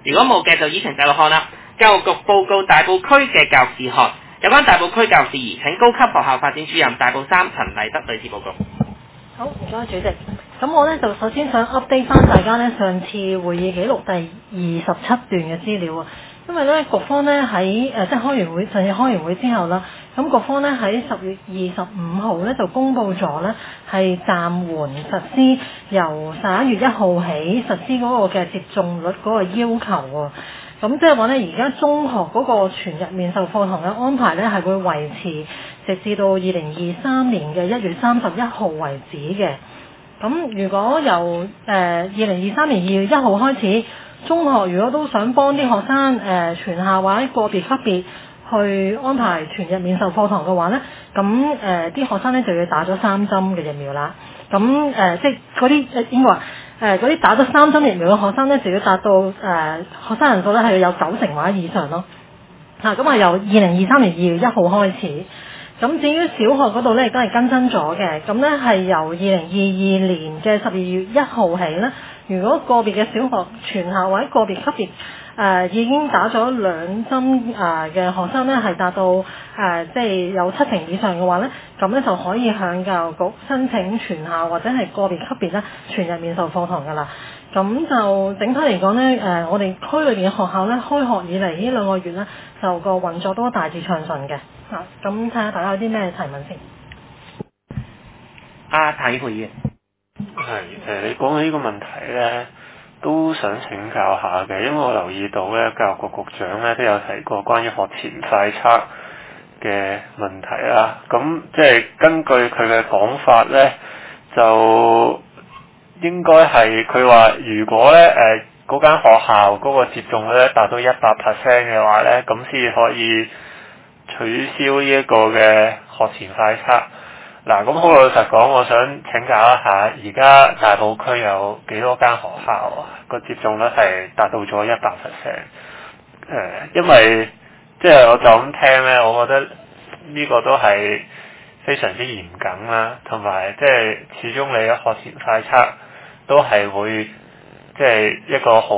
如果冇嘅就依程繼續看啦。教育局報告大埔區嘅教育事項，有關大埔區教育事宜，請高級學校發展主任大埔3陳麗德女士報告。 好，唔該主席。咁我咧就首先想 update 翻大家咧上次會議記錄第27段嘅資料啊。因為咧局方咧喺即係開完會，上次開完會之後啦，咁局方咧喺10月25號咧就公布咗咧係暫緩實施由11月1號起實施嗰個嘅接種率嗰個要求喎。咁即係話咧，而家中學嗰個全日面授課堂嘅安排咧係會維持直至到2023年嘅1月31號為止嘅。咁如果由2023年2月1號開始，中學如果都想幫啲學生全校或者個別級別去安排全日面授課堂嘅話咧，咁啲學生咧就要打咗3針嘅疫苗啦。咁即係嗰啲應該話嗰啲打咗3針疫苗嘅學生咧，就要達到學生人數咧係要有90%或者以上咯。咁啊由2023年2月1號開始。咁至於小學嗰度咧，亦都係更新咗嘅。咁咧係由2022年嘅12月1號起咧，如果個別嘅小學全校或者個別級別已經打咗2針嘅學生咧，係達到即係有70%以上嘅話咧，咁咧就可以向教育局申請全校或者係個別級別咧全日面授課堂㗎啦。咁就整體嚟講咧，我哋區裏邊嘅學校咧，開學以嚟呢2個月咧，就個運作都大致暢順嘅。咁睇下大家有啲咩提問先。 譚以培議員。 你講起呢個問題咧，都想請教下嘅，因為我留意到咧，教育局局長咧都有提過關於學前快測嘅問題啦。咁即係根據佢嘅講法咧，就應該係佢話，如果咧嗰間學校嗰個接種率咧達到100% 嘅話咧，咁先可以取消呢一個嘅學前快測。嗱，咁好老實講，我想請教一下，而家大埔區有幾多間學校個接種率係達到咗100%？因為即係我就咁聽咧，我覺得呢個都係非常之嚴謹啦，同埋即係始終你嘅學前快測都係會即係一個好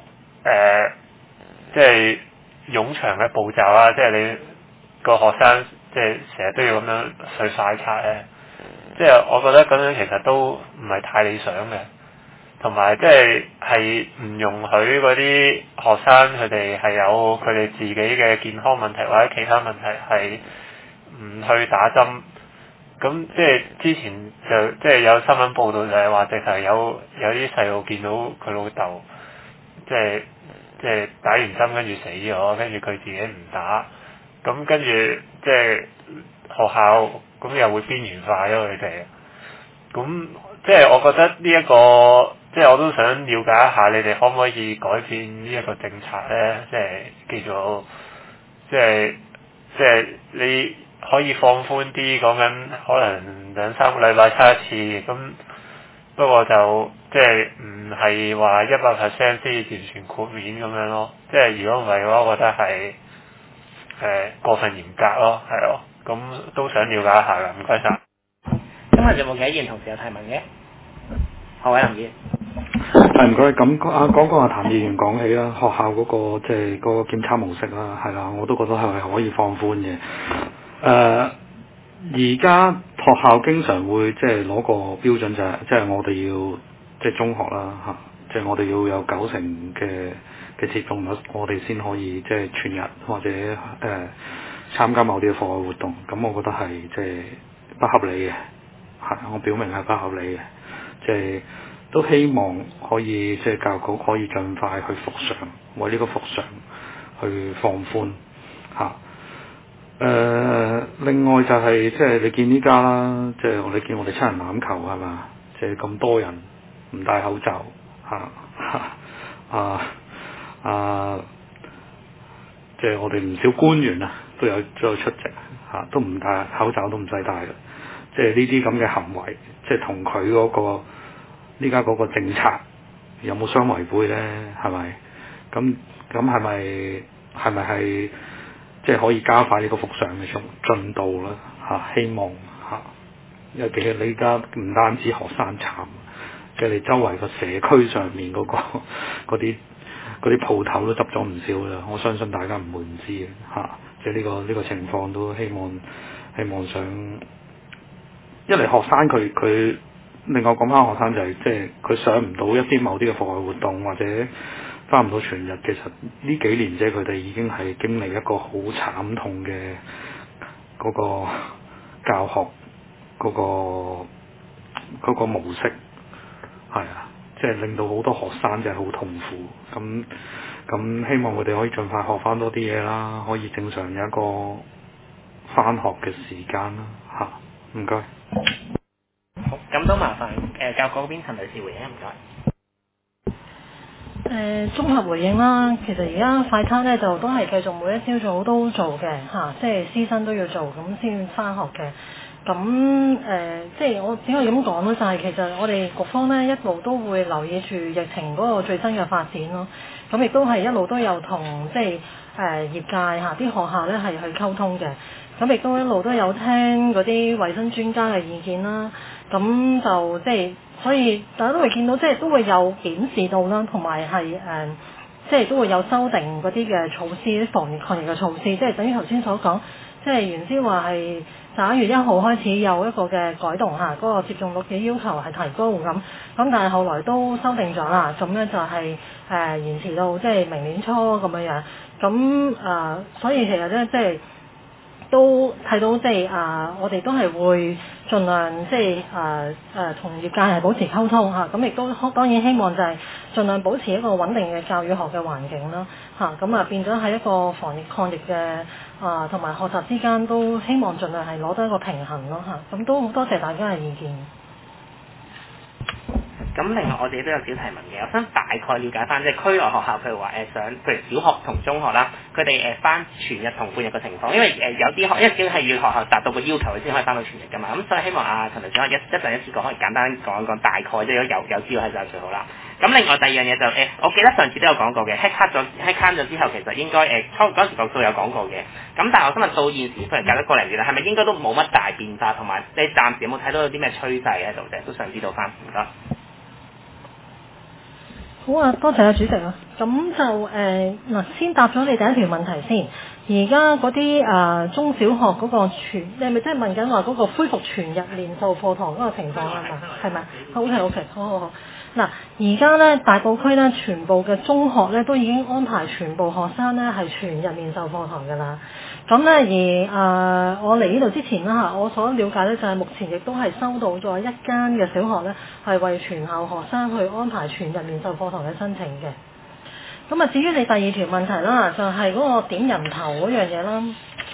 即係冗長嘅步驟啦，即係你個學生即係成日都要咁樣去快測咧，即係我覺得咁樣其實都唔係太理想嘅，同埋即係唔容許嗰啲學生佢哋係有佢哋自己嘅健康問題或者其他問題係唔去打針。咁即係之前就即係有新聞報道就係話，直頭有啲細路見到佢老豆即係打完針跟住死咗，跟住佢自己唔打，咁跟住即係學校咁又會邊緣化咗佢哋。咁即係我覺得呢一個即係我都想了解一下，你哋可唔可以改變呢一個政策咧？即係叫做即係你可以放寬啲，講緊可能2-3個禮拜測一次，咁不過就即係唔係話100%先完全豁免咁樣咯。即係如果唔係嘅話，我覺得係過分嚴格咯，係咯。咁都想了解一下㗎，唔該晒。 今日有冇幾多議員同事有提問嘅？何偉林議員。 唔該，咁講阿譚議員講起啦，學校嗰個即係嗰個檢測模式啦，係啦，我都覺得係可以放寬嘅。而家學校經常會即係攞個標準就係，即係我哋要即係中學啦嚇，即係我哋要有90%嘅接種率，我哋先可以即係全日或者參加某啲嘅課外活動。咁我覺得係即係不合理嘅，係我表明係不合理嘅，即係都希望可以即係教育局可以盡快去復常，為呢個復常去放寬嚇。另外就係即係你見依家啦，即係你見我哋七人欖球係嘛，即係咁多人唔戴口罩即係我哋唔少官員啊都有出席都唔戴口罩都唔使戴嘅，即係呢啲咁嘅行為，即係同佢嗰個依家嗰個政策有冇相違背咧？係咪？咁係咪係即係可以加快呢個復常嘅進度啦？希望因為其實你而家唔單止學生慘，即係你周圍個社區上面嗰啲嗰啲鋪頭都執咗唔少啦。我相信大家唔會唔知嘅嚇，即係呢個情況都希望想，一嚟學生佢另外講翻學生就係即係佢上唔到一啲某啲嘅課外活動或者翻唔到全日，其實呢幾年即係佢哋已經係經歷一個好慘痛嘅嗰個教學嗰個模式，係啊，即係令到好多學生真係好痛苦。咁希望佢哋可以盡快學翻多啲嘢啦，可以正常有一個翻學嘅時間啦嚇。唔該。 好，咁都麻煩教育局嗰邊陳女士回應，唔該。 綜合回應啦，其實而家快餐咧就都係繼續每一朝早都做嘅嚇，即係師生都要做，咁先翻學嘅。咁即係我只可以咁講咯，就係其實我哋局方咧一路都會留意住疫情嗰個最新嘅發展咯。咁亦都係一路都有同即係業界嚇啲學校咧係去溝通嘅。咁亦都一路都有聽嗰啲衞生專家嘅意見啦。咁就即係所以大家都會見到，即係都會有檢視到啦，同埋係即係都會有修訂嗰啲嘅措施，啲防疫抗疫嘅措施，即係等於頭先所講，即係原先話係11月1號開始有一個嘅改動嚇，嗰個接種率嘅要求係提高咁，但係後來都修訂咗啦，咁咧就係延遲到即係明年初咁樣，咁所以其實咧即係都睇到即係我哋都係會盡量即係同業界係保持溝通嚇，咁亦都當然希望就係盡量保持一個穩定嘅教育學嘅環境啦嚇，咁變咗喺一個防疫抗疫嘅同埋學習之間都希望盡量係攞到一個平衡咯嚇，咁都好多謝大家嘅意見。 咁另外我自己都有小提問嘅，我想大概了解翻即係區內學校，譬如話譬如小學同中學啦，佢哋翻全日同半日嘅情況，因為有啲因為已經係要學校達到個要求，佢先可以翻到全日噶嘛，咁所以希望陳律師可以一陣一次過可以簡單講一講大概，即係如果有資料喺就最好啦。咁另外第二樣嘢就我記得上次都有講過嘅 hack 咗之後，其實應該嗰時局數有講過嘅，咁但係我今日到現時譬如隔咗個零月啦，係咪應該都冇乜大變化，同埋你暫時有冇睇到有啲咩趨勢喺度啫？都想知道翻，唔該。 好啊，多謝主席啊。咁就先答咗你第一條問題先。而家嗰啲中小學嗰個你係咪真係問緊話嗰個恢復全日連授課堂嗰個情況啊嘛？係咪？OK，好。嗱，而家咧大埔區咧全部嘅中學咧都已經安排全部學生咧係全日連授課堂㗎啦。咁咧而我嚟呢度之前啦嚇，我所了解咧就係目前亦都係收到咗一間嘅小學咧係為全校學生去安排全日連授課堂嘅申請嘅。咁至於你第二條問題啦，就係嗰個點人頭嗰樣嘢啦。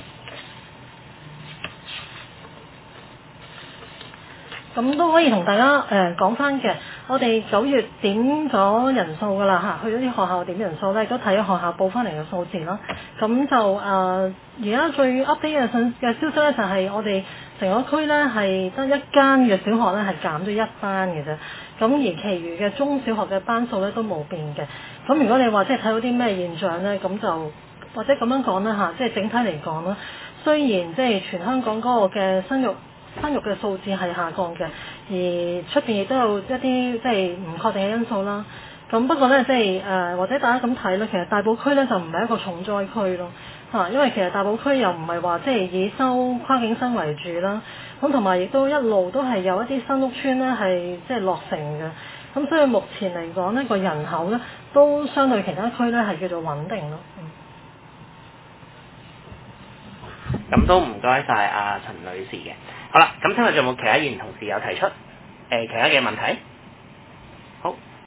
咁都可以同大家講翻嘅，我哋9月點咗人數㗎啦嚇，去咗啲學校點人數咧，都睇咗學校報翻嚟嘅數字啦。咁就而家最 update 嘅消息咧，就係我哋成個區咧係得一間嘅小學咧係減咗一班嘅啫。咁而其餘嘅中小學嘅班數咧都冇變嘅。咁如果你話即係睇到啲咩現象咧，咁就或者咁樣講啦嚇，即係整體嚟講啦，雖然即係全香港嗰個嘅生育嘅數字係下降嘅，而出邊亦都有一啲即係唔確定嘅因素啦。咁不過咧，即係或者大家咁睇咧，其實大埔區咧就唔係一個重災區咯嚇，因為其實大埔區又唔係話即係以收跨境生為主啦。咁同埋亦都一路都係有一啲新屋邨咧係即係落成嘅。咁所以目前嚟講呢個人口咧都相對其他區咧係叫做穩定咯。 咁都唔該晒陳女士嘅。好啦，咁聽日仲有冇其他議員同事有提出其他嘅問題？